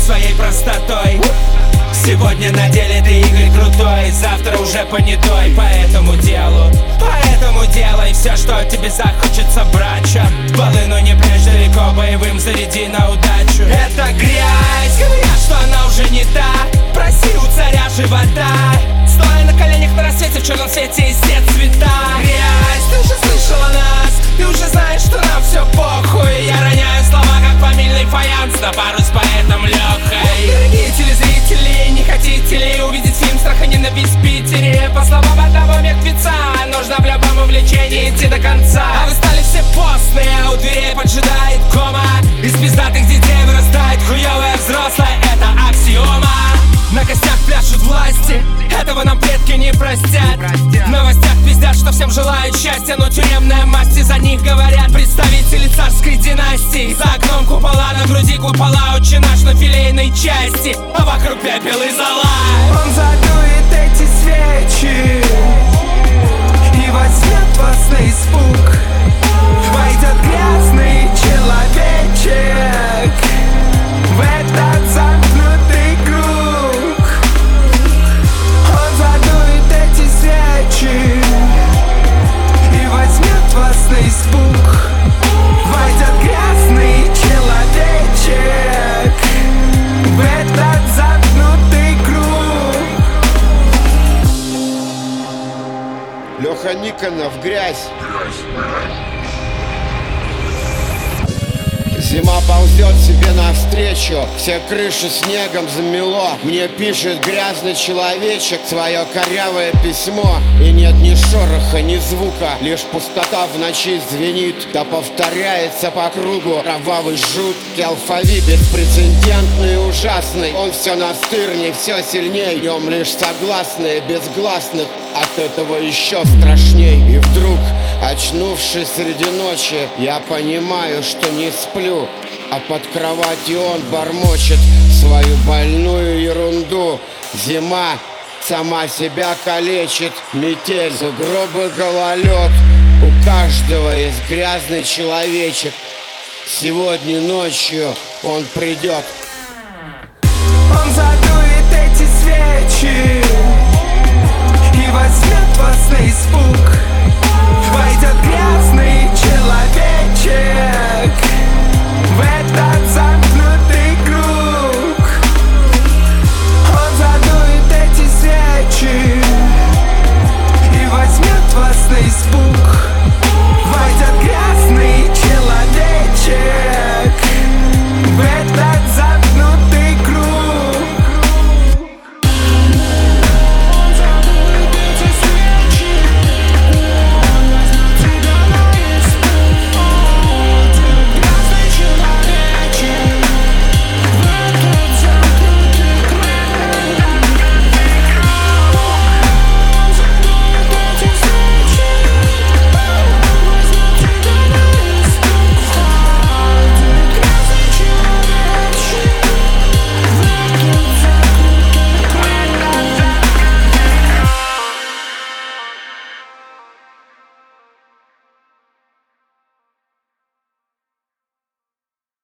своей простотой. Сегодня на деле ты Игорь крутой, завтра уже понятой. Поэтому делай все, что тебе захочется, брача. Волыну не прячь далеко, боевым заряди на удачу. Это грязь, говорят, что она уже не та. Проси у царя живота, стоя на коленях на рассвете, в черном свете и все цвета. Грязь, ты уже слышала нас, ты уже знаешь, что нам все похуй. Я роняю слова, как фамильный фаянс, на пару с поэтом Лехой. Дорогие телезрители, не хотите ли увидеть фильм «Страх и ненависть» в Питере? По словам одного мертвеца, нужно в любом увлечении идти до конца. А вы стали все постные, а у дверей поджидает кома. Из пиздатых детей вырастает хуёвая взрослая, это аксиома. На костях пляшут власти, этого нам предки не простят. В новостях пиздят, что всем желают счастья, но тюремная масть, за них говорят представители царской династии. За окном купола, на груди купола, отче наш на филейной части, а вокруг пепел и зола. Он задует эти свечи и возьмет вас на испуг. Войдет грязный человечек в этот замкнутый круг. Он задует эти свечи и возьмет вас на испуг. Войдет грязный человечек в этот замкнутый круг. Леха Никонов, грязь. Зима ползет себе навстречу, все крыши снегом замело. Мне пишет грязный человечек свое корявое письмо. И нет ни шороха, ни звука, лишь пустота в ночи звенит. Да повторяется по кругу кровавый жуткий алфавит. Беспрецедентный и ужасный, он все настырней, все сильней. В нем лишь согласные, без гласных, от этого еще страшней. И вдруг, очнувшись среди ночи, я понимаю, что не сплю, а под кроватью он бормочет свою больную ерунду. Зима сама себя калечит, метель, сугробы, гололед. У каждого есть грязный человечек. Сегодня ночью он придет. Он задует эти свечи и возьмет вас на испуг. Войдет грязный человек